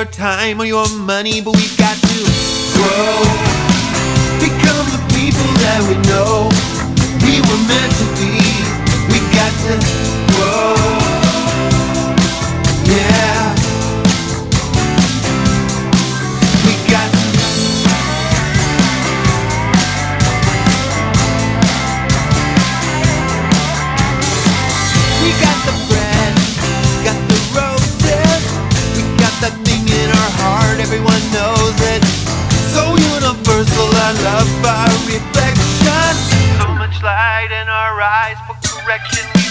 your time or your money, but we've got to grow, become the people that we know we were meant to be. We got to grow, yeah. We got to. We got the bread, got the roses, we got that thing in our heart, everyone knows it. So universal, our love, our reflection. So much light in our eyes for correction.